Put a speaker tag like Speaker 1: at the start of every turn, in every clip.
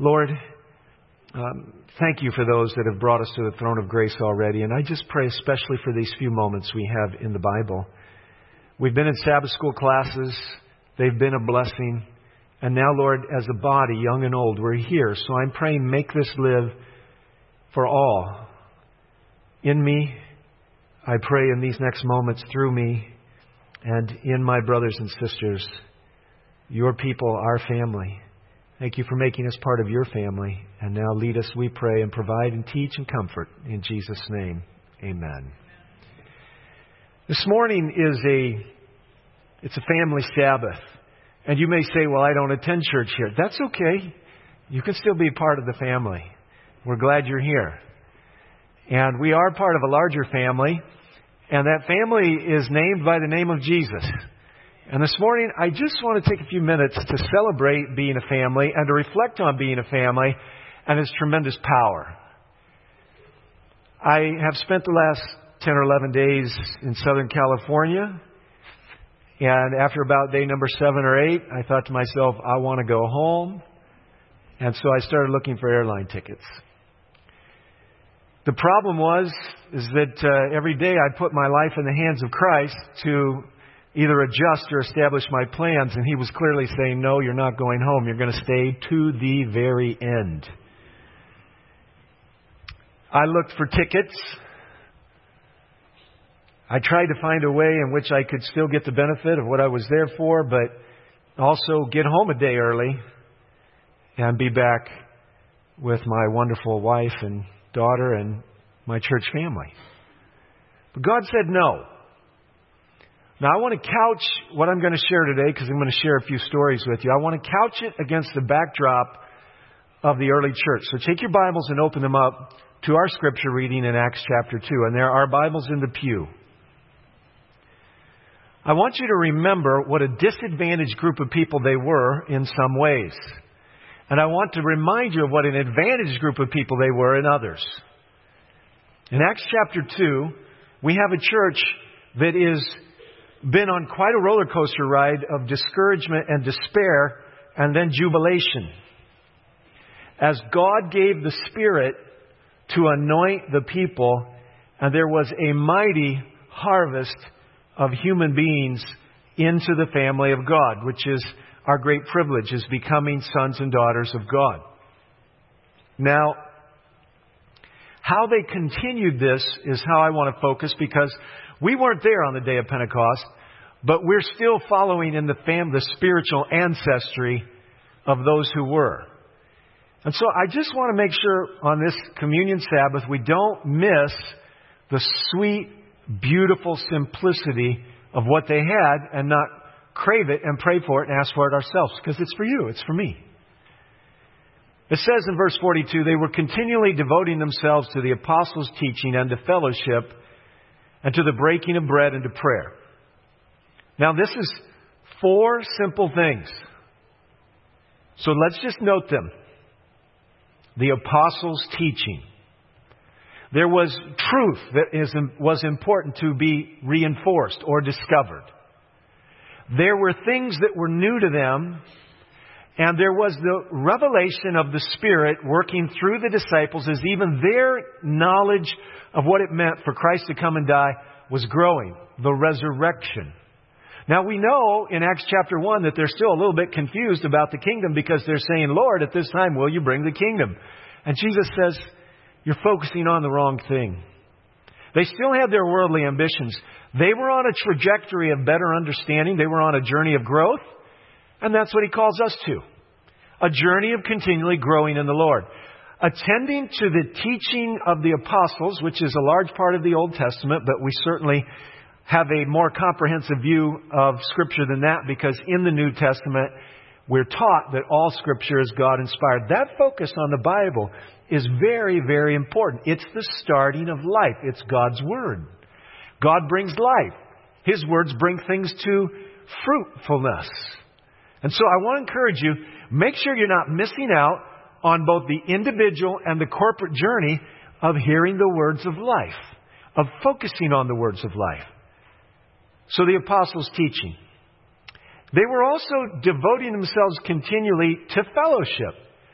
Speaker 1: Lord, thank you for those that have brought us to the throne of grace already. And I just pray especially for these few moments we have in the Bible. We've been in Sabbath school classes. They've been a blessing. And now, Lord, as a body, young and old, we're here. So I'm praying, make this live for all. In me, I pray in these next moments through me and in my brothers and sisters, your people, our family. Thank you for making us part of your family. And now lead us, we pray, and provide and teach and comfort. In Jesus' name, amen. This morning it's a family Sabbath. And you may say, well, I don't attend church here. That's okay. You can still be part of the family. We're glad you're here. And we are part of a larger family. And that family is named by the name of Jesus. And this morning, I just want to take a few minutes to celebrate being a family and to reflect on being a family and its tremendous power. I have spent the last 10 or 11 days in Southern California. And after about day number 7 or 8, I thought to myself, I want to go home. And so I started looking for airline tickets. The problem is that every day I put my life in the hands of Christ to either adjust or establish my plans. And He was clearly saying, no, you're not going home. You're going to stay to the very end. I looked for tickets. I tried to find a way in which I could still get the benefit of what I was there for, but also get home a day early and be back with my wonderful wife and daughter and my church family. But God said no. Now, I want to couch what I'm going to share today, because I'm going to share a few stories with you. I want to couch it against the backdrop of the early church. So take your Bibles and open them up to our scripture reading in Acts chapter 2. And there are Bibles in the pew. I want you to remember what a disadvantaged group of people they were in some ways. And I want to remind you of what an advantaged group of people they were in others. In Acts chapter 2, we have a church that is been on quite a roller coaster ride of discouragement and despair and then jubilation. As God gave the Spirit to anoint the people, and there was a mighty harvest of human beings into the family of God, which is our great privilege, is becoming sons and daughters of God. Now, how they continued this is how I want to focus, because we weren't there on the day of Pentecost, but we're still following in the spiritual ancestry of those who were. And so I just want to make sure on this Communion Sabbath we don't miss the sweet, beautiful simplicity of what they had and not crave it and pray for it and ask for it ourselves, because it's for you, it's for me. It says in verse 42, they were continually devoting themselves to the apostles' teaching and to fellowship and to the breaking of bread and to prayer. Now, this is 4 simple things. So let's just note them. The apostles' teaching. There was truth that was important to be reinforced or discovered. There were things that were new to them. And there was the revelation of the Spirit working through the disciples as even their knowledge of what it meant for Christ to come and die was growing. The resurrection. Now we know in Acts chapter 1 that they're still a little bit confused about the kingdom, because they're saying, Lord, at this time, will you bring the kingdom? And Jesus says, you're focusing on the wrong thing. They still had their worldly ambitions. They were on a trajectory of better understanding. They were on a journey of growth. And that's what He calls us to. A journey of continually growing in the Lord. Attending to the teaching of the apostles, which is a large part of the Old Testament, but we certainly have a more comprehensive view of Scripture than that, because in the New Testament, we're taught that all Scripture is God-inspired. That focus on the Bible is very, very important. It's the starting of life. It's God's Word. God brings life. His words bring things to fruitfulness. And so I want to encourage you, make sure you're not missing out on both the individual and the corporate journey of hearing the words of life, of focusing on the words of life. So the apostles' teaching. They were also devoting themselves continually to fellowship.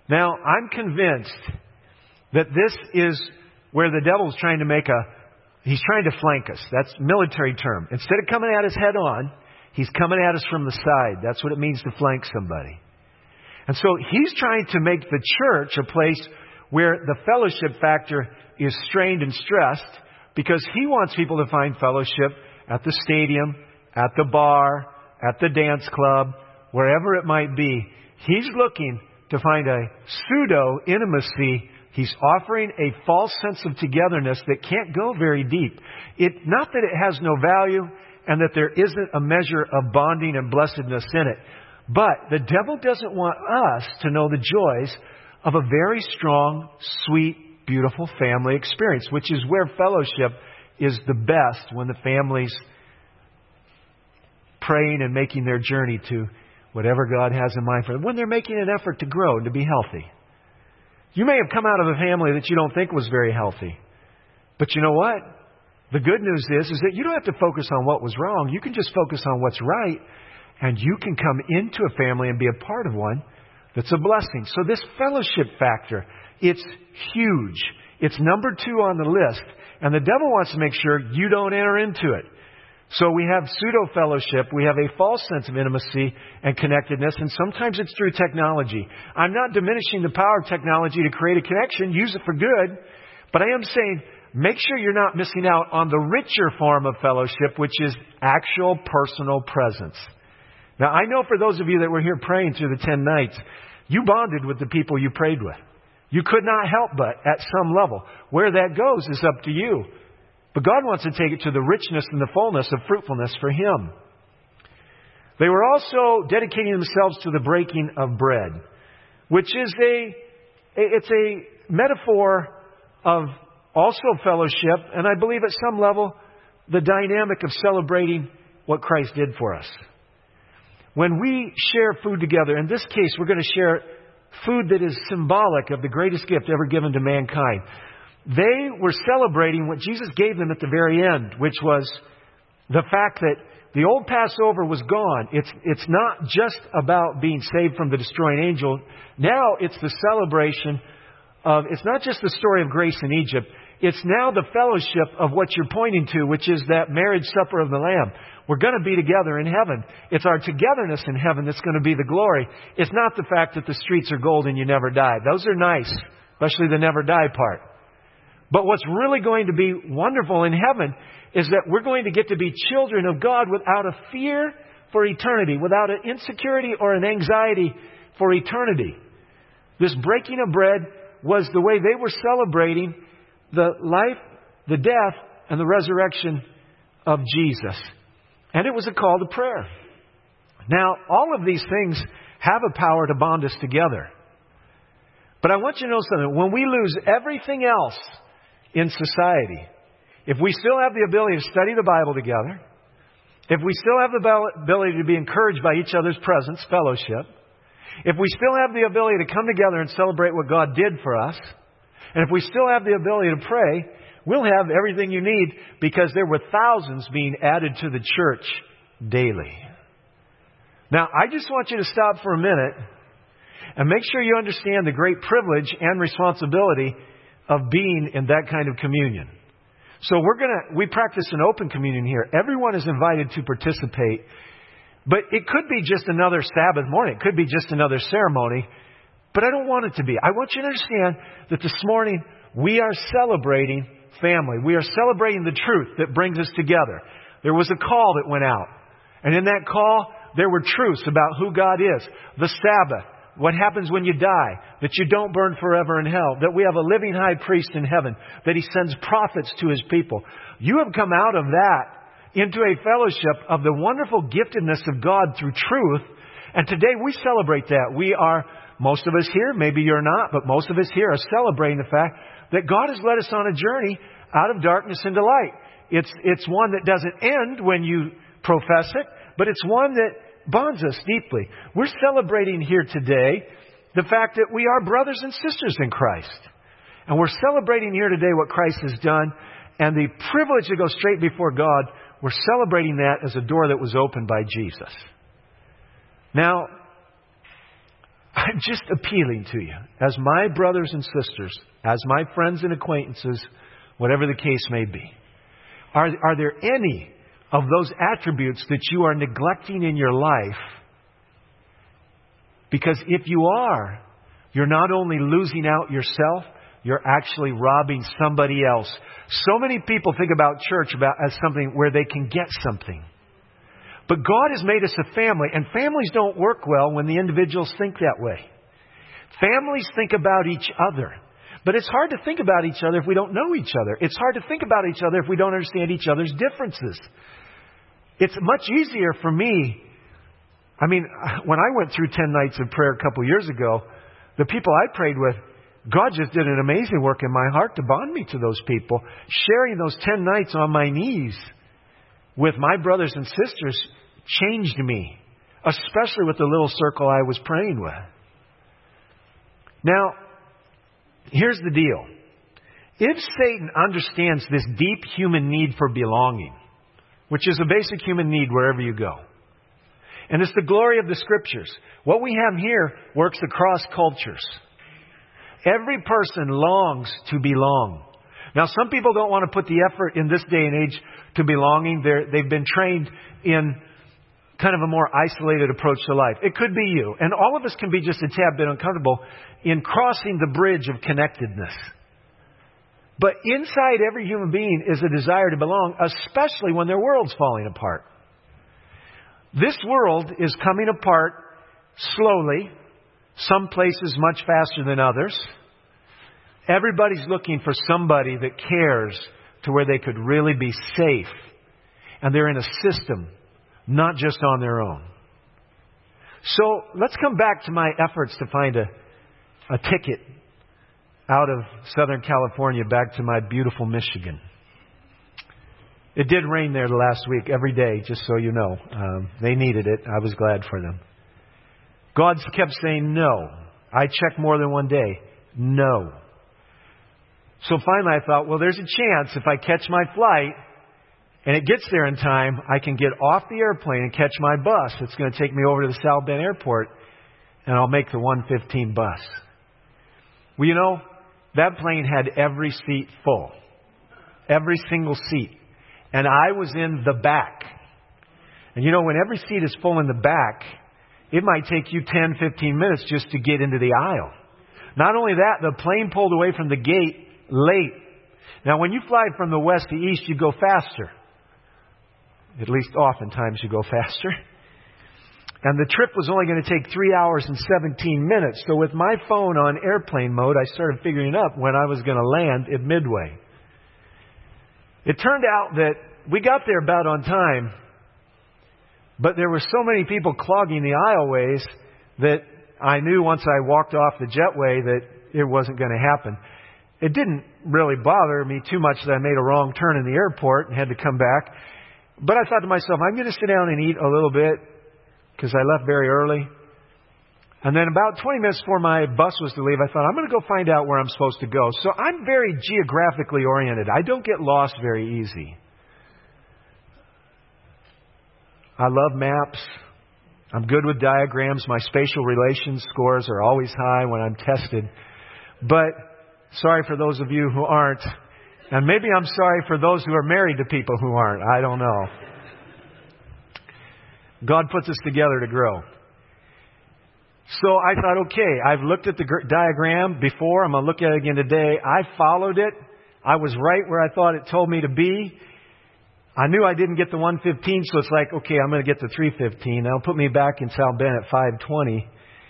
Speaker 1: Now, I'm convinced that this is where the devil's trying to he's trying to flank us. That's a military term. Instead of coming at us head on, he's coming at us from the side. That's what it means to flank somebody. And so he's trying to make the church a place where the fellowship factor is strained and stressed, because he wants people to find fellowship at the stadium, at the bar, at the dance club, wherever it might be. He's looking to find a pseudo intimacy. He's offering a false sense of togetherness that can't go very deep. Not that it has no value and that there isn't a measure of bonding and blessedness in it, but the devil doesn't want us to know the joys of a very strong, sweet, beautiful family experience, which is where fellowship is the best, when the family's praying and making their journey to whatever God has in mind for them, when they're making an effort to grow and to be healthy. You may have come out of a family that you don't think was very healthy. But you know what? The good news is that you don't have to focus on what was wrong. You can just focus on what's right. And you can come into a family and be a part of one that's a blessing. So this fellowship factor, it's huge. It's number 2 on the list. And the devil wants to make sure you don't enter into it. So we have pseudo-fellowship. We have a false sense of intimacy and connectedness. And sometimes it's through technology. I'm not diminishing the power of technology to create a connection. Use it for good. But I am saying, make sure you're not missing out on the richer form of fellowship, which is actual personal presence. Now, I know for those of you that were here praying through the 10 nights, you bonded with the people you prayed with. You could not help but at some level. Where that goes is up to you. But God wants to take it to the richness and the fullness of fruitfulness for Him. They were also dedicating themselves to the breaking of bread, which is it's a metaphor of also fellowship, and I believe at some level the dynamic of celebrating what Christ did for us. When we share food together, in this case we're going to share food that is symbolic of the greatest gift ever given to mankind. They were celebrating what Jesus gave them at the very end, which was the fact that the old Passover was gone. It's not just about being saved from the destroying angel. Now it's the celebration of, it's not just the story of grace in Egypt. It's now the fellowship of what you're pointing to, which is that marriage supper of the Lamb. We're going to be together in heaven. It's our togetherness in heaven that's going to be the glory. It's not the fact that the streets are gold and you never die. Those are nice, especially the never die part. But what's really going to be wonderful in heaven is that we're going to get to be children of God without a fear for eternity, without an insecurity or an anxiety for eternity. This breaking of bread was the way they were celebrating the life, the death, and the resurrection of Jesus. And it was a call to prayer. Now, all of these things have a power to bond us together. But I want you to know something. When we lose everything else in society, if we still have the ability to study the Bible together, if we still have the ability to be encouraged by each other's presence, fellowship, if we still have the ability to come together and celebrate what God did for us, and if we still have the ability to pray, we'll have everything you need, because there were thousands being added to the church daily. Now, I just want you to stop for a minute and make sure you understand the great privilege and responsibility of being in that kind of communion. So we practice an open communion here. Everyone is invited to participate, but it could be just another Sabbath morning. It could be just another ceremony, but I don't want it to be. I want you to understand that this morning we are celebrating family. We are celebrating the truth that brings us together. There was a call that went out, and in that call there were truths about who God is, the Sabbath, what happens when you die, that you don't burn forever in hell, that we have a living high priest in heaven, that He sends prophets to His people. You have come out of that into a fellowship of the wonderful giftedness of God through truth. And today we celebrate that. We are, most of us here, maybe you're not, but most of us here are celebrating the fact that God has led us on a journey out of darkness into light. It's one that doesn't end when you profess it, but it's one that bonds us deeply. We're celebrating here today the fact that we are brothers and sisters in Christ. And we're celebrating here today what Christ has done and the privilege to go straight before God. We're celebrating that as a door that was opened by Jesus. Now, I'm just appealing to you, as my brothers and sisters, as my friends and acquaintances, whatever the case may be. Are there any of those attributes that you are neglecting in your life? Because if you are, you're not only losing out yourself, you're actually robbing somebody else. So many people think about church as something where they can get something. But God has made us a family, and families don't work well when the individuals think that way. Families think about each other. But it's hard to think about each other if we don't know each other. It's hard to think about each other if we don't understand each other's differences. It's much easier for me. I mean, when I went through 10 nights of prayer a couple years ago, the people I prayed with, God just did an amazing work in my heart to bond me to those people. Sharing those 10 nights on my knees with my brothers and sisters changed me, especially with the little circle I was praying with. Now, here's the deal. If Satan understands this deep human need for belonging, which is a basic human need wherever you go, and it's the glory of the Scriptures, what we have here works across cultures. Every person longs to belong. Now, some people don't want to put the effort in this day and age to belonging. They've been trained in kind of a more isolated approach to life. It could be you. And all of us can be just a tad bit uncomfortable in crossing the bridge of connectedness. But inside every human being is a desire to belong, especially when their world's falling apart. This world is coming apart slowly, some places much faster than others. Everybody's looking for somebody that cares to where they could really be safe. And they're in a system, not just on their own. So let's come back to my efforts to find a ticket out of Southern California back to my beautiful Michigan. It did rain there last week every day, just so you know. They needed it. I was glad for them. God kept saying no. I checked more than one day. No. So finally I thought, well, there's a chance if I catch my flight and it gets there in time, I can get off the airplane and catch my bus. It's going to take me over to the South Bend Airport and I'll make the 1:15 bus. Well, you know, that plane had every seat full. Every single seat. And I was in the back. And you know, when every seat is full in the back, it might take you 10, 15 minutes just to get into the aisle. Not only that, the plane pulled away from the gate late. Now, when you fly from the west to east, you go faster. At least oftentimes you go faster. And the trip was only going to take 3 hours and 17 minutes. So with my phone on airplane mode, I started figuring up when I was going to land at Midway. It turned out that we got there about on time, but there were so many people clogging the aisleways that I knew once I walked off the jetway that it wasn't going to happen. It didn't really bother me too much that I made a wrong turn in the airport and had to come back. But I thought to myself, I'm going to sit down and eat a little bit because I left very early. And then about 20 minutes before my bus was to leave, I thought, I'm going to go find out where I'm supposed to go. So I'm very geographically oriented. I don't get lost very easy. I love maps. I'm good with diagrams. My spatial relations scores are always high when I'm tested. But sorry for those of you who aren't. And maybe I'm sorry for those who are married to people who aren't. I don't know. God puts us together to grow. So I thought, okay, I've looked at the diagram before. I'm going to look at it again today. I followed it. I was right where I thought it told me to be. I knew I didn't get the 1:15, so it's like, okay, I'm going to get the 3:15. That'll put me back in South Bend at 5:20.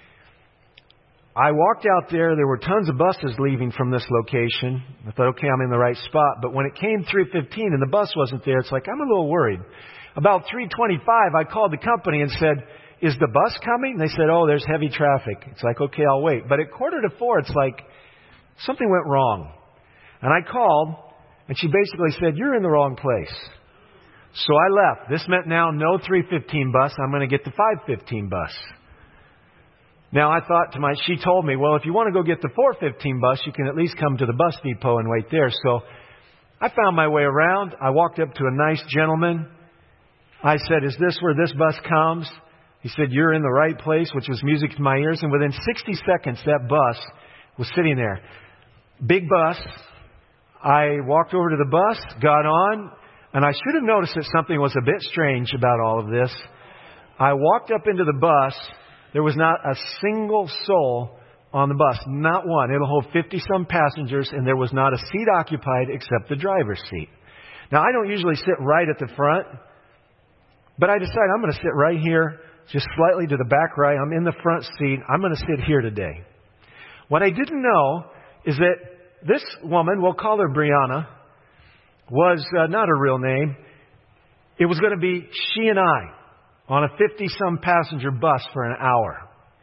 Speaker 1: I walked out there. There were tons of buses leaving from this location. I thought, okay, I'm in the right spot. But when it came 3:15 and the bus wasn't there, it's like, I'm a little worried. About 3:25, I called the company and said, is the bus coming? And they said, oh, there's heavy traffic. It's like, okay, I'll wait. But at 3:45, it's like something went wrong. And I called, and she basically said, you're in the wrong place. So I left. This meant now no 3:15 bus. I'm going to get the 5:15 bus. Now I thought to she told me, well, if you want to go get the 4:15 bus, you can at least come to the bus depot and wait there. So I found my way around. I walked up to a nice gentleman. I said, is this where this bus comes? He said, "You're in the right place," which was music to my ears. And within 60 seconds, that bus was sitting there. Big bus. I walked over to the bus, got on, and I should have noticed that something was a bit strange about all of this. I walked up into the bus. There was not a single soul on the bus. Not one. It'll hold 50-some passengers, and there was not a seat occupied except the driver's seat. Now, I don't usually sit right at the front, but I decided I'm going to sit right here, just slightly to the back right. I'm in the front seat. I'm going to sit here today. What I didn't know is that this woman, we'll call her Brianna, was not her real name. It was going to be she and I on a 50-some passenger bus for an hour.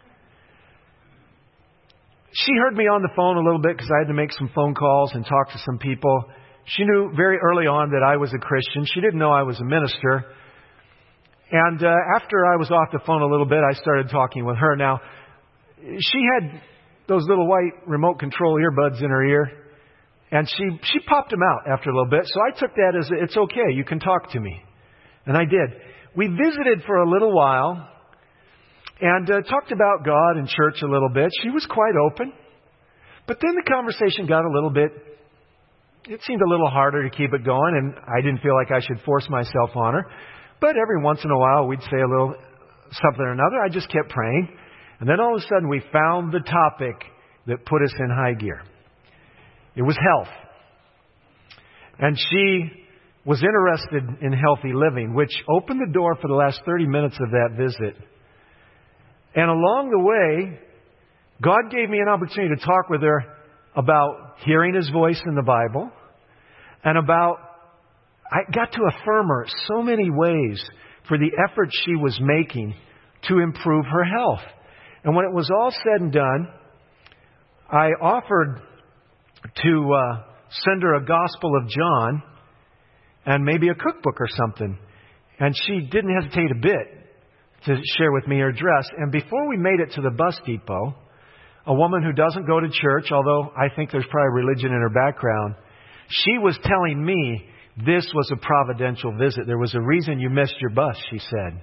Speaker 1: She heard me on the phone a little bit because I had to make some phone calls and talk to some people. She knew very early on that I was a Christian. She didn't know I was a minister. And after I was off the phone a little bit, I started talking with her. Now, she had those little white remote control earbuds in her ear, and she popped them out after a little bit. So I took that as, it's okay, you can talk to me. And I did. We visited for a little while and talked about God and church a little bit. She was quite open. But then the conversation got a little bit, it seemed a little harder to keep it going, and I didn't feel like I should force myself on her. But every once in a while, we'd say a little something or another. I just kept praying. And then all of a sudden, we found the topic that put us in high gear. It was health. And she was interested in healthy living, which opened the door for the last 30 minutes of that visit. And along the way, God gave me an opportunity to talk with her about hearing His voice in the Bible and about, I got to affirm her so many ways for the effort she was making to improve her health. And when it was all said and done, I offered to send her a Gospel of John and maybe a cookbook or something. And she didn't hesitate a bit to share with me her address. And before we made it to the bus depot, a woman who doesn't go to church, although I think there's probably religion in her background, she was telling me this was a providential visit. There was a reason you missed your bus, she said.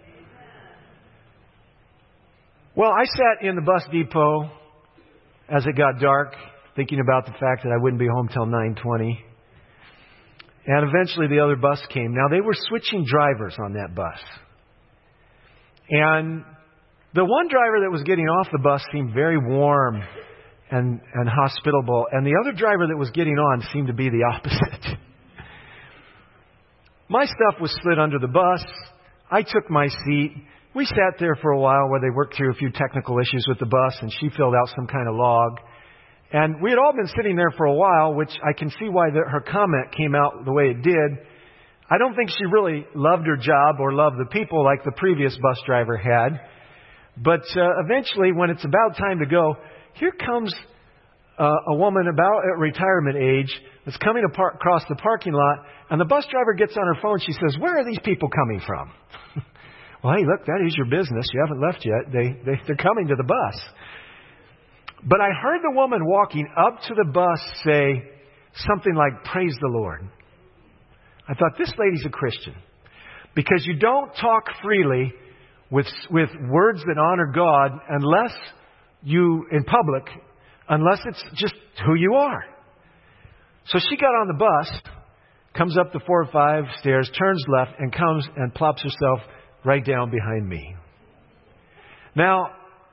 Speaker 1: Well, I sat in the bus depot as it got dark, thinking about the fact that I wouldn't be home till 9:20. And eventually the other bus came. Now, they were switching drivers on that bus. And the one driver that was getting off the bus seemed very warm and hospitable. And the other driver that was getting on seemed to be the opposite. My stuff was slid under the bus. I took my seat. We sat there for a while where they worked through a few technical issues with the bus, and she filled out some kind of log. And we had all been sitting there for a while, which I can see why her comment came out the way it did. I don't think she really loved her job or loved the people like the previous bus driver had. But eventually, when it's about time to go, here comes a woman about at retirement age that's coming across the parking lot, and the bus driver gets on her phone. She says, "Where are these people coming from?" Well, hey, look, that is your business. You haven't left yet. They're coming to the bus. But I heard the woman walking up to the bus say something like, "Praise the Lord." I thought, this lady's a Christian. Because you don't talk freely with words that honor God unless it's just who you are. So she got on the bus, comes up the 4 or 5 stairs, turns left, and comes and plops herself right down behind me. Now,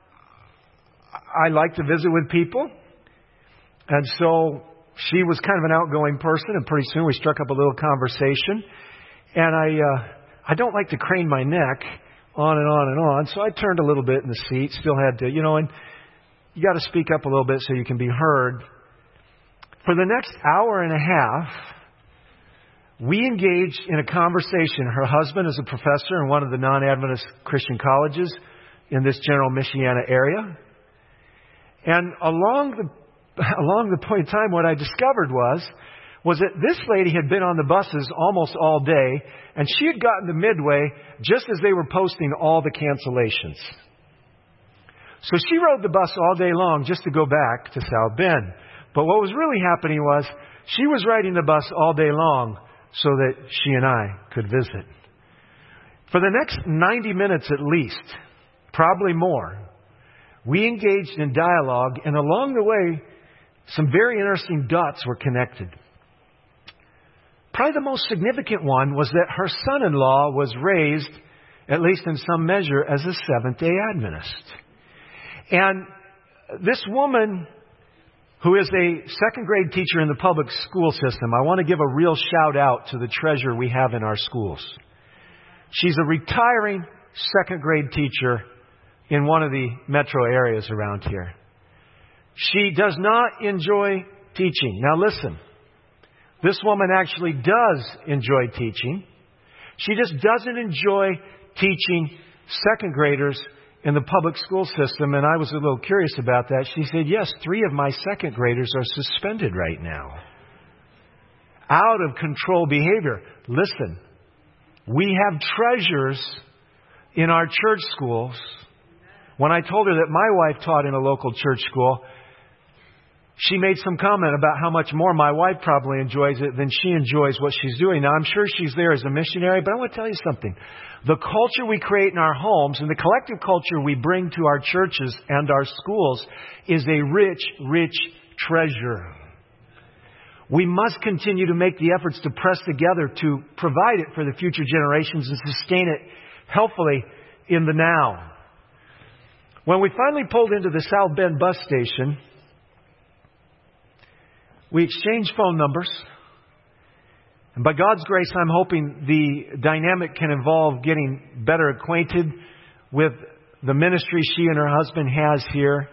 Speaker 1: I like to visit with people, and so she was kind of an outgoing person, and pretty soon we struck up a little conversation. And I don't like to crane my neck on and on and on, so I turned a little bit in the seat, still had to, and you got to speak up a little bit so you can be heard. For the next hour and a half, we engaged in a conversation. Her husband is a professor in one of the non-Adventist Christian colleges in this general Michiana area. And along the point in time, what I discovered was that this lady had been on the buses almost all day, and she had gotten to Midway just as they were posting all the cancellations. So she rode the bus all day long just to go back to South Bend. But what was really happening was she was riding the bus all day long so that she and I could visit. For the next 90 minutes at least, probably more. We engaged in dialogue, and along the way, some very interesting dots were connected. Probably the most significant one was that her son-in-law was raised, at least in some measure, as a Seventh-day Adventist. And this woman, who is a second-grade teacher in the public school system, I want to give a real shout-out to the treasure we have in our schools. She's a retiring second-grade teacher in one of the metro areas around here. She does not enjoy teaching. Now listen, this woman actually does enjoy teaching. She just doesn't enjoy teaching second graders in the public school system. And I was a little curious about that. She said, yes, 3 of my second graders are suspended right now. Out of control behavior. Listen, we have treasures in our church schools. When I told her that my wife taught in a local church school, she made some comment about how much more my wife probably enjoys it than she enjoys what she's doing. Now, I'm sure she's there as a missionary, but I want to tell you something. The culture we create in our homes and the collective culture we bring to our churches and our schools is a rich, rich treasure. We must continue to make the efforts to press together to provide it for the future generations and sustain it healthfully in the now. When we finally pulled into the South Bend bus station, we exchanged phone numbers. And by God's grace, I'm hoping the dynamic can involve getting better acquainted with the ministry she and her husband has here.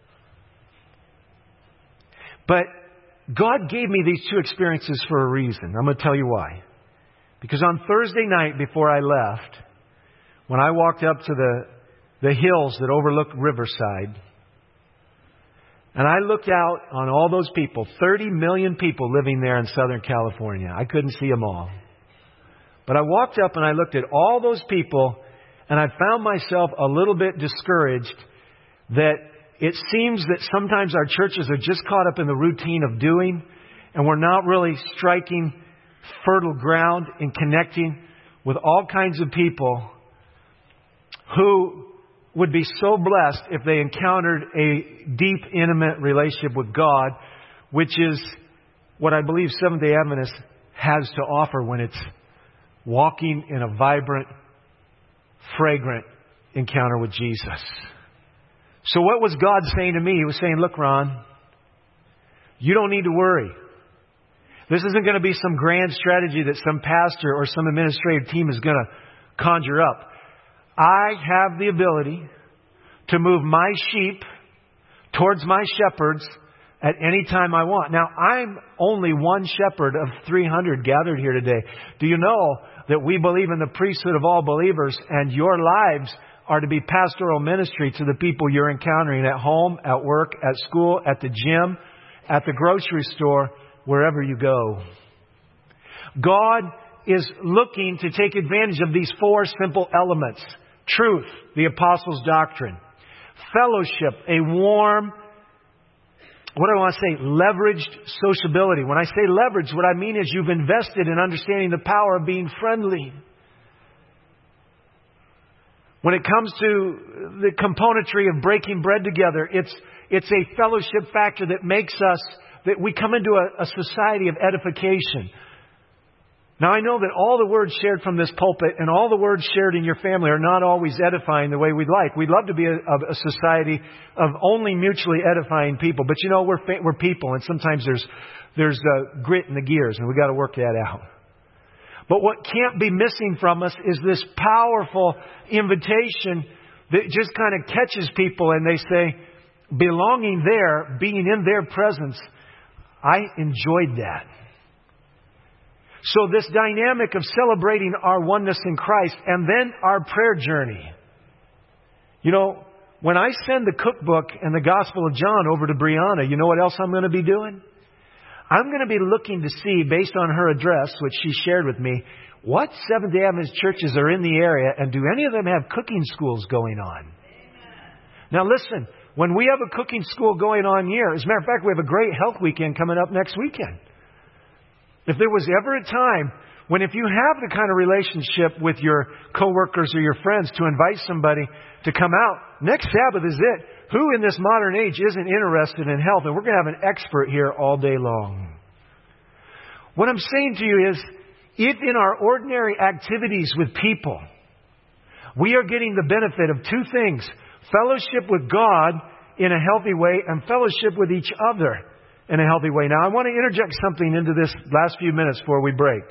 Speaker 1: But God gave me these 2 experiences for a reason. I'm going to tell you why. Because on Thursday night before I left, when I walked up to the hills that overlook Riverside, and I looked out on all those people, 30 million people living there in Southern California. I couldn't see them all. But I walked up and I looked at all those people, and I found myself a little bit discouraged that it seems that sometimes our churches are just caught up in the routine of doing, and we're not really striking fertile ground in connecting with all kinds of people who would be so blessed if they encountered a deep, intimate relationship with God, which is what I believe Seventh-day Adventist has to offer when it's walking in a vibrant, fragrant encounter with Jesus. So what was God saying to me? He was saying, look, Ron, you don't need to worry. This isn't going to be some grand strategy that some pastor or some administrative team is going to conjure up. I have the ability to move my sheep towards my shepherds at any time I want. Now, I'm only one shepherd of 300 gathered here today. Do you know that we believe in the priesthood of all believers, and your lives are to be pastoral ministry to the people you're encountering at home, at work, at school, at the gym, at the grocery store, wherever you go. God is looking to take advantage of these 4 simple elements. Truth, the apostles' doctrine. Fellowship, a warm, what do I want to say, leveraged sociability. When I say leverage, what I mean is you've invested in understanding the power of being friendly. When it comes to the componentry of breaking bread together, it's a fellowship factor that makes us, that we come into a society of edification. Now, I know that all the words shared from this pulpit and all the words shared in your family are not always edifying the way we'd like. We'd love to be a society of only mutually edifying people. But you know, we're people, and sometimes there's grit in the gears, and we've got to work that out. But what can't be missing from us is this powerful invitation that just kind of catches people, and they say, belonging there, being in their presence, I enjoyed that. So this dynamic of celebrating our oneness in Christ and then our prayer journey. You know, when I send the cookbook and the Gospel of John over to Brianna, you know what else I'm going to be doing? I'm going to be looking to see, based on her address, which she shared with me, what Seventh-day Adventist churches are in the area, and do any of them have cooking schools going on? Amen. Now listen, when we have a cooking school going on here, as a matter of fact, we have a great health weekend coming up next weekend. If there was ever a time When if you have the kind of relationship with your coworkers or your friends to invite somebody to come out, next Sabbath is it. Who in this modern age isn't interested in health? And we're going to have an expert here all day long. What I'm saying to you is, if in our ordinary activities with people, we are getting the benefit of two things: fellowship with God in a healthy way and fellowship with each other in a healthy way. Now, I want to interject something into this last few minutes before we break.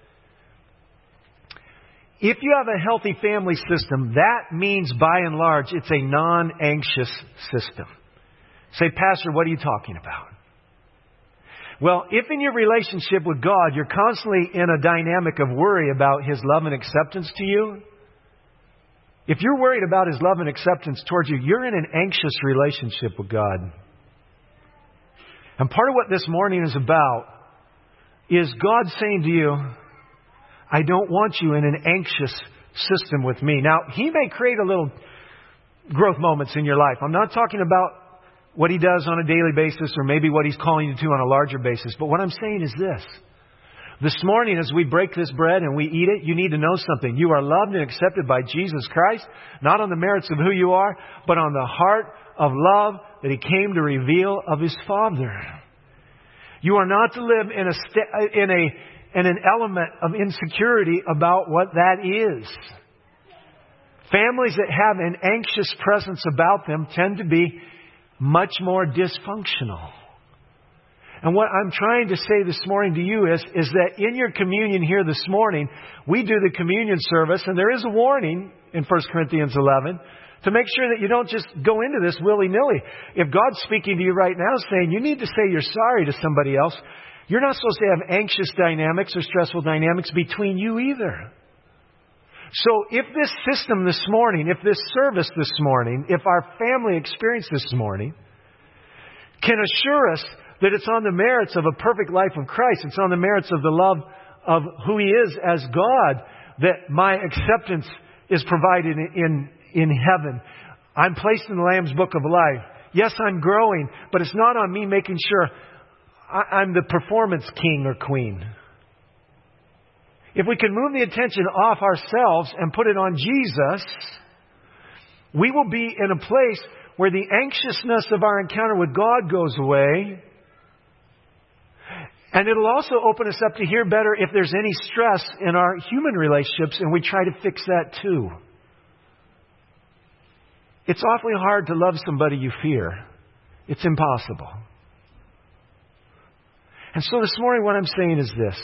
Speaker 1: If you have a healthy family system, that means by and large it's a non-anxious system. Say, Pastor, what are you talking about? Well, if in your relationship with God you're constantly in a dynamic of worry about His love and acceptance to you, if you're worried about His love and acceptance towards you, you're in an anxious relationship with God. And part of what this morning is about is God saying to you, I don't want you in an anxious system with me. Now, He may create a little growth moments in your life. I'm not talking about what He does on a daily basis or maybe what He's calling you to on a larger basis. But what I'm saying is this. This morning, as we break this bread and we eat it, you need to know something. You are loved and accepted by Jesus Christ, not on the merits of who you are, but on the heart of love that He came to reveal of His Father. You are not to live in an element of insecurity about what that is. Families that have an anxious presence about them tend to be much more dysfunctional. And what I'm trying to say this morning to you is that in your communion here this morning, we do the communion service, and there is a warning in 1 Corinthians 11 to make sure that you don't just go into this willy-nilly. If God's speaking to you right now saying you need to say you're sorry to somebody else, you're not supposed to have anxious dynamics or stressful dynamics between you either. So if this system this morning, if this service this morning, if our family experience this morning can assure us that it's on the merits of a perfect life of Christ, it's on the merits of the love of who He is as God, that my acceptance is provided in heaven. I'm placed in the Lamb's Book of Life. Yes, I'm growing, but it's not on me making sure I'm the performance king or queen. If we can move the attention off ourselves and put it on Jesus, we will be in a place where the anxiousness of our encounter with God goes away. And it'll also open us up to hear better if there's any stress in our human relationships, and we try to fix that too. It's awfully hard to love somebody you fear. It's impossible. And so this morning what I'm saying is this.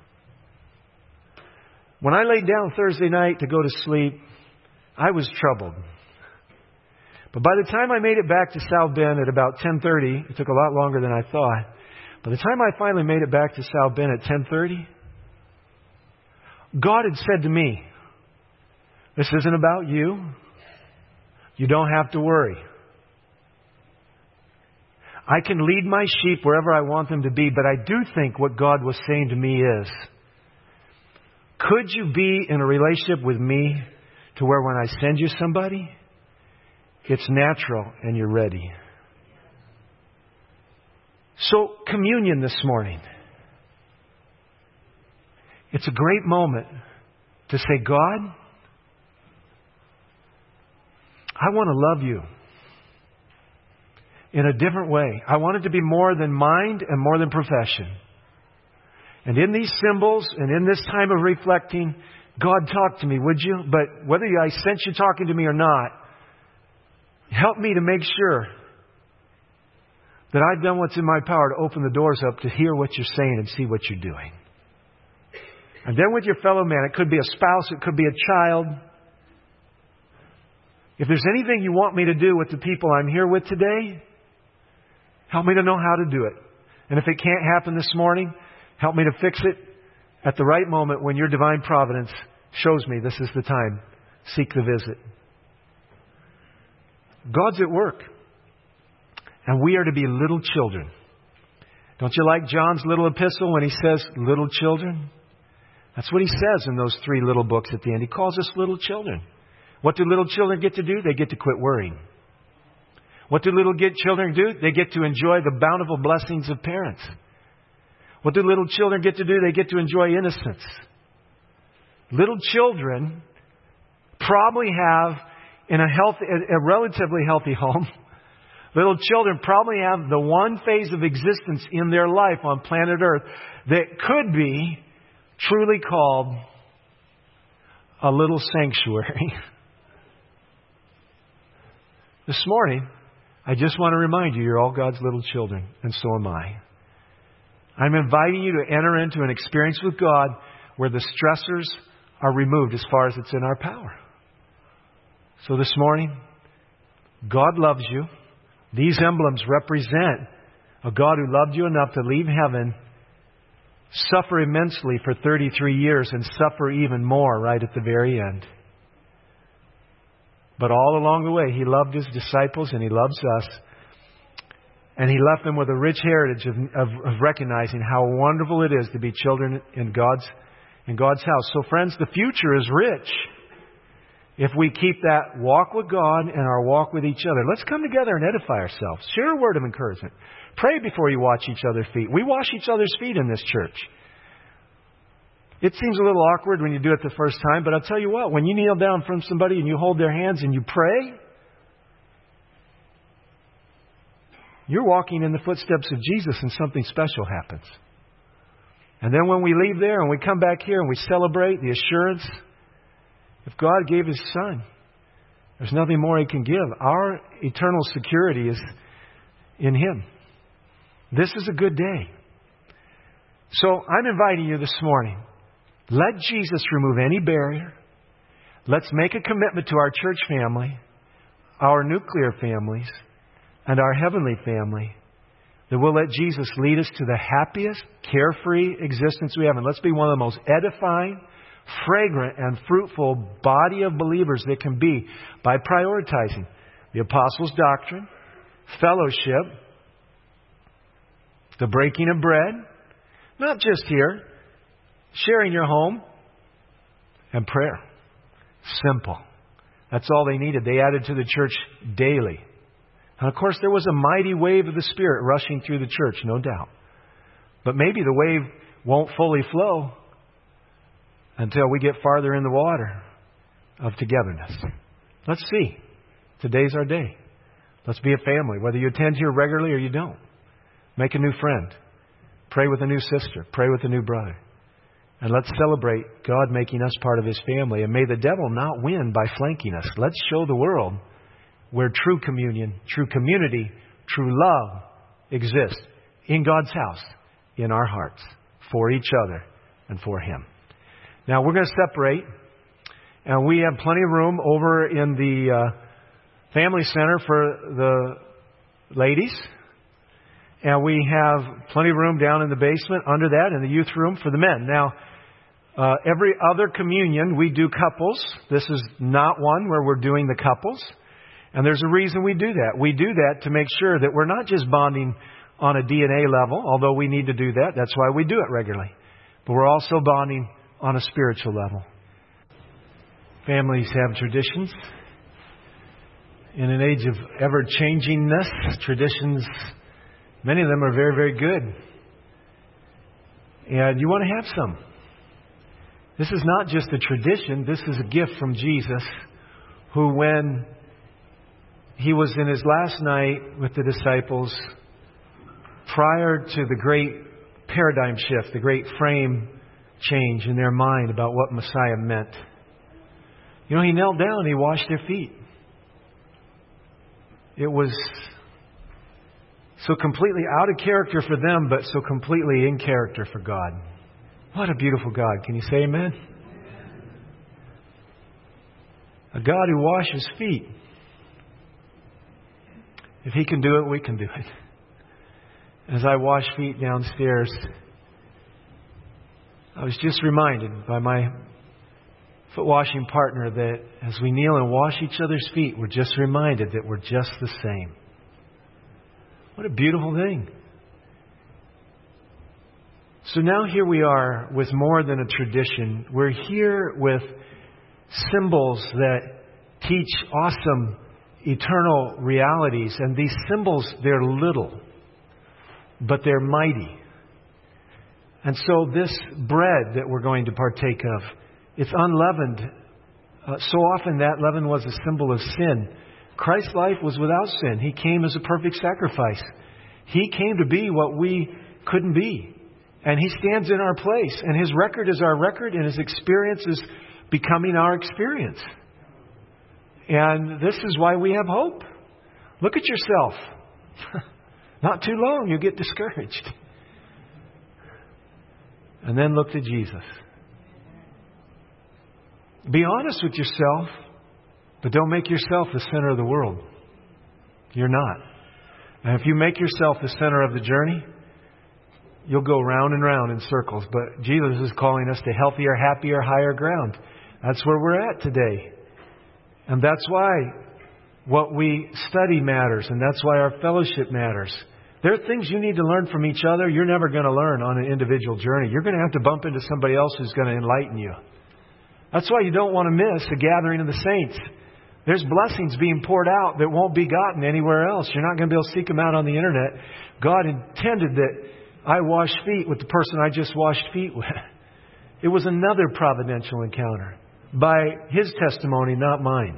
Speaker 1: When I laid down Thursday night to go to sleep, I was troubled. But by the time I made it back to South Bend at about 10:30, it took a lot longer than I thought. By the time I finally made it back to South Bend at 10:30, God had said to me, this isn't about you. You don't have to worry. I can lead my sheep wherever I want them to be, but I do think what God was saying to me is, could you be in a relationship with me to where when I send you somebody, it's natural and you're ready? So, communion this morning. It's a great moment to say, God, I want to love you in a different way. I want it to be more than mind and more than profession. And in these symbols and in this time of reflecting, God, talk to me, would you? But whether I sense you talking to me or not, help me to make sure that I've done what's in my power to open the doors up to hear what you're saying and see what you're doing. And then with your fellow man, it could be a spouse, it could be a child. If there's anything you want me to do with the people I'm here with today, help me to know how to do it. And if it can't happen this morning, help me to fix it at the right moment when your divine providence shows me this is the time. Seek the visit. God's at work. And we are to be little children. Don't you like John's little epistle when he says little children? That's what he says in those 3 little books at the end. He calls us little children. What do little children get to do? They get to quit worrying. What do little children do? They get to enjoy the bountiful blessings of parents. What do little children get to do? They get to enjoy innocence. little children probably have, in a relatively healthy home, little children probably have the one phase of existence in their life on planet Earth that could be truly called a little sanctuary. This morning, I just want to remind you, you're all God's little children, and so am I. I'm inviting you to enter into an experience with God where the stressors are removed as far as it's in our power. So this morning, God loves you. These emblems represent a God who loved you enough to leave heaven, suffer immensely for 33 years, and suffer even more right at the very end. But all along the way, He loved His disciples and He loves us. And He left them with a rich heritage of recognizing how wonderful it is to be children in God's house. So friends, the future is rich if we keep that walk with God and our walk with each other. Let's come together and edify ourselves. Share a word of encouragement. Pray before you wash each other's feet. We wash each other's feet in this church. It seems a little awkward when you do it the first time, but I'll tell you what, when you kneel down from somebody and you hold their hands and you pray, you're walking in the footsteps of Jesus and something special happens. And then when we leave there and we come back here and we celebrate the assurance, if God gave His Son, there's nothing more He can give. Our eternal security is in Him. This is a good day. So I'm inviting you this morning. Let Jesus remove any barrier. Let's make a commitment to our church family, our nuclear families, and our heavenly family, that we'll let Jesus lead us to the happiest, carefree existence we have. And let's be one of the most edifying, fragrant, and fruitful body of believers that can be by prioritizing the Apostles' doctrine, fellowship, the breaking of bread, not just here, sharing your home, and prayer. Simple. That's all they needed. They added to the church daily. And of course, there was a mighty wave of the Spirit rushing through the church, no doubt. But maybe the wave won't fully flow until we get farther in the water of togetherness. Let's see. Today's our day. Let's be a family, whether you attend here regularly or you don't. Make a new friend. Pray with a new sister. Pray with a new brother. And let's celebrate God making us part of His family. And may the devil not win by flanking us. Let's show the world where true communion, true community, true love exists in God's house, in our hearts, for each other and for Him. Now we're going to separate, and we have plenty of room over in the family center for the ladies. And we have plenty of room down in the basement under that in the youth room for the men. Now, every other communion, we do couples. This is not one where we're doing the couples. And there's a reason we do that. We do that to make sure that we're not just bonding on a DNA level, although we need to do that. That's why we do it regularly. But we're also bonding on a spiritual level. Families have traditions. In an age of ever-changingness, traditions, many of them are very, very good. And you want to have some. This is not just a tradition. This is a gift from Jesus, who, when He was in His last night with the disciples, prior to the great paradigm shift, the great frame change in their mind about what Messiah meant, He knelt down and He washed their feet. It was so completely out of character for them, but so completely in character for God. What a beautiful God. Can you say amen? A God who washes feet. If He can do it, we can do it. As I wash feet downstairs, I was just reminded by my foot washing partner that as we kneel and wash each other's feet, we're just reminded that we're just the same. What a beautiful thing. So now here we are with more than a tradition. We're here with symbols that teach awesome eternal realities. And these symbols, they're little, but they're mighty. And so this bread that we're going to partake of It's unleavened. So often that leaven was a symbol of sin. Christ's life was without sin. He came as a perfect sacrifice. He came to be what we couldn't be. And He stands in our place. And His record is our record, and His experience is becoming our experience. And this is why we have hope. Look at yourself. Not too long, you'll get discouraged. And then look to Jesus. Be honest with yourself, but don't make yourself the center of the world. You're not. And if you make yourself the center of the journey, you'll go round and round in circles. But Jesus is calling us to healthier, happier, higher ground. That's where we're at today. And that's why what we study matters, and that's why our fellowship matters. There are things you need to learn from each other you're never going to learn on an individual journey. You're going to have to bump into somebody else who's going to enlighten you. That's why you don't want to miss a gathering of the saints. There's blessings being poured out that won't be gotten anywhere else. You're not going to be able to seek them out on the internet. God intended that I wash feet with the person I just washed feet with. It was another providential encounter by His testimony, not mine.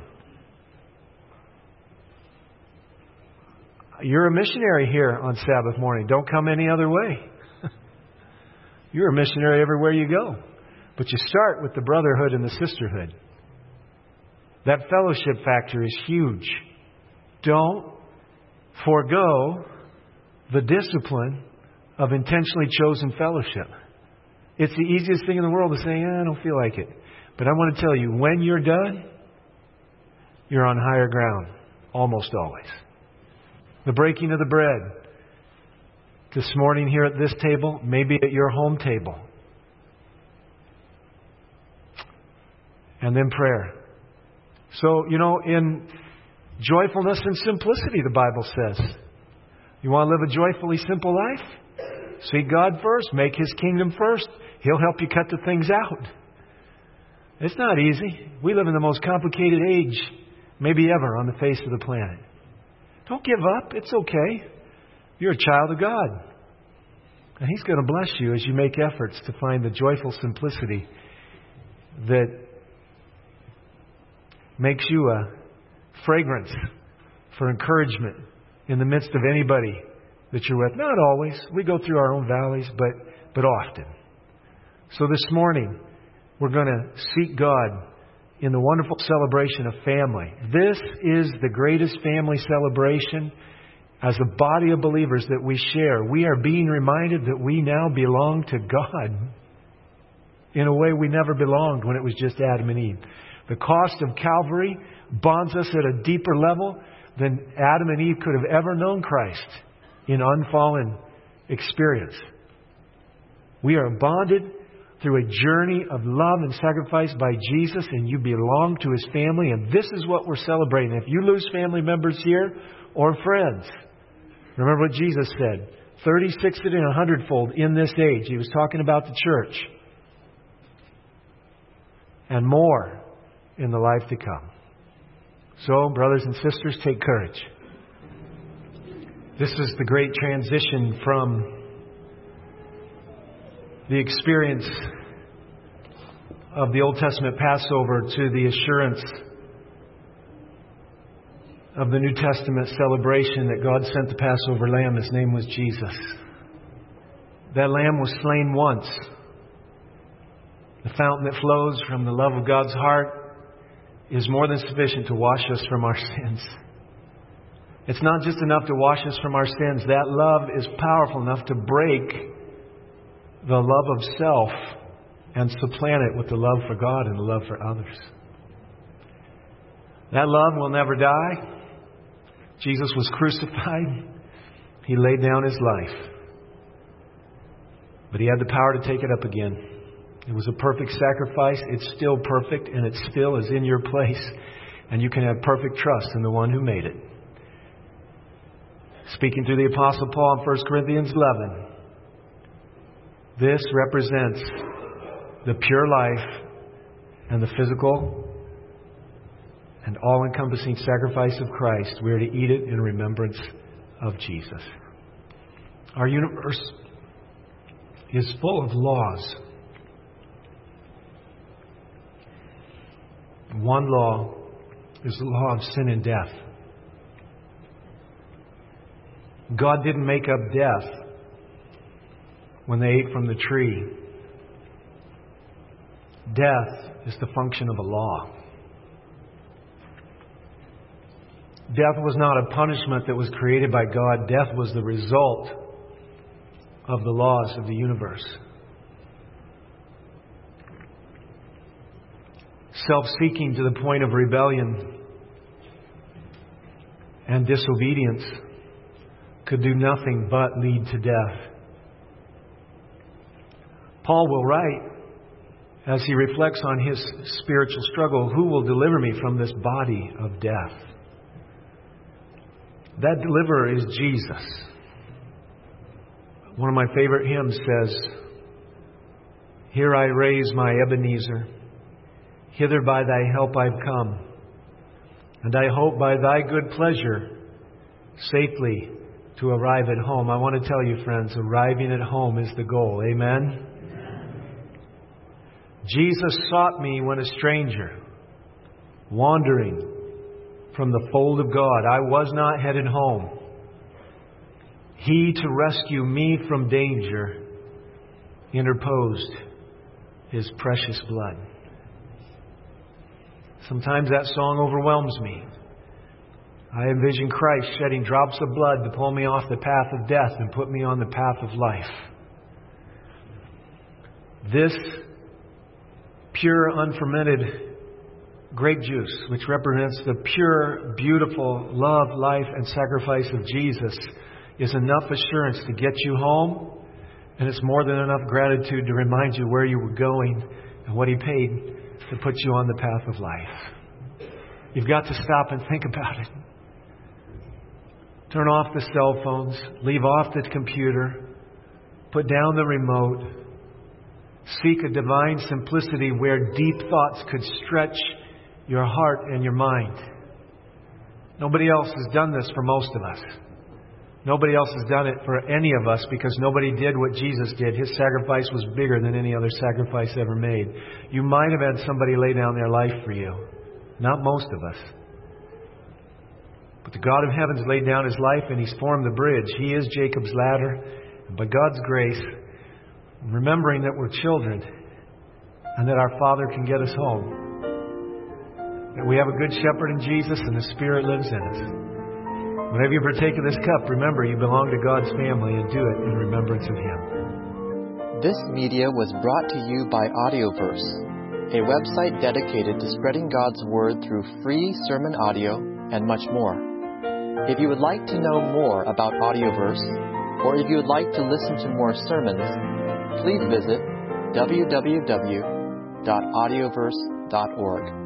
Speaker 1: You're a missionary here on Sabbath morning. Don't come any other way. You're a missionary everywhere you go. But you start with the brotherhood and the sisterhood. That fellowship factor is huge. Don't forego the discipline of intentionally chosen fellowship. It's the easiest thing in the world to say, I don't feel like it. But I want to tell you, when you're done, you're on higher ground. Almost always. The breaking of the bread. This morning here at this table, maybe at your home table. And then prayer. So, in joyfulness and simplicity, the Bible says. You want to live a joyfully simple life? Seek God first. Make His kingdom first. He'll help you cut the things out. It's not easy. We live in the most complicated age, maybe ever, on the face of the planet. Don't give up. It's okay. You're a child of God. And He's going to bless you as you make efforts to find the joyful simplicity that makes you a fragrance for encouragement in the midst of anybody that you're with. Not always. We go through our own valleys, but often. So this morning, we're going to seek God in the wonderful celebration of family. This is the greatest family celebration as a body of believers that we share. We are being reminded that we now belong to God in a way we never belonged when it was just Adam and Eve. The cost of Calvary bonds us at a deeper level than Adam and Eve could have ever known Christ in unfallen experience. We are bonded through a journey of love and sacrifice by Jesus, and you belong to His family, and this is what we're celebrating. If you lose family members here or friends, remember what Jesus said, 30, 60, and 100-fold in this age. He was talking about the church. And more in the life to come. So, brothers and sisters, take courage. This is the great transition from the experience of the Old Testament Passover to the assurance of the New Testament celebration that God sent the Passover lamb. His name was Jesus. That lamb was slain once. The fountain that flows from the love of God's heart is more than sufficient to wash us from our sins. It's not just enough to wash us from our sins. That love is powerful enough to break the love of self and supplant it with the love for God and the love for others. That love will never die. Jesus was crucified. He laid down His life. But He had the power to take it up again. It was a perfect sacrifice. It's still perfect, and it still is in your place. And you can have perfect trust in the one who made it. Speaking through the Apostle Paul in 1 Corinthians 11, this represents the pure life and the physical and all-encompassing sacrifice of Christ. We are to eat it in remembrance of Jesus. Our universe is full of laws. one law is the law of sin and death. God didn't make up death when they ate from the tree. Death is the function of a law. Death was not a punishment that was created by God. Death was the result of the laws of the universe. Self-seeking to the point of rebellion and disobedience could do nothing but lead to death. Paul will write, as he reflects on his spiritual struggle, "Who will deliver me from this body of death?" That deliverer is Jesus. One of my favorite hymns says, "Here I raise my Ebenezer, hither by thy help I've come, and I hope by thy good pleasure safely to arrive at home." I want to tell you, friends, arriving at home is the goal. Amen? Jesus sought me when a stranger, wandering from the fold of God. I was not headed home. He, to rescue me from danger, interposed His precious blood. Sometimes that song overwhelms me. I envision Christ shedding drops of blood to pull me off the path of death and put me on the path of life. This pure, unfermented grape juice, which represents the pure, beautiful love, life, and sacrifice of Jesus, is enough assurance to get you home, and it's more than enough gratitude to remind you where you were going and what He paid to put you on the path of life. You've got to stop and think about it. Turn off the cell phones, leave off the computer, put down the remote, seek a divine simplicity where deep thoughts could stretch your heart and your mind. Nobody else has done this for most of us. Nobody else has done it for any of us because nobody did what Jesus did. His sacrifice was bigger than any other sacrifice ever made. You might have had somebody lay down their life for you. Not most of us. But the God of heaven's laid down His life and He's formed the bridge. He is Jacob's ladder. And by God's grace, remembering that we're children and that our Father can get us home, that we have a good shepherd in Jesus and the Spirit lives in us. Whenever you partake of this cup, remember you belong to God's family and do it in remembrance of Him.
Speaker 2: This media was brought to you by Audioverse, a website dedicated to spreading God's Word through free sermon audio and much more. If you would like to know more about Audioverse, or if you would like to listen to more sermons, please visit www.audioverse.org.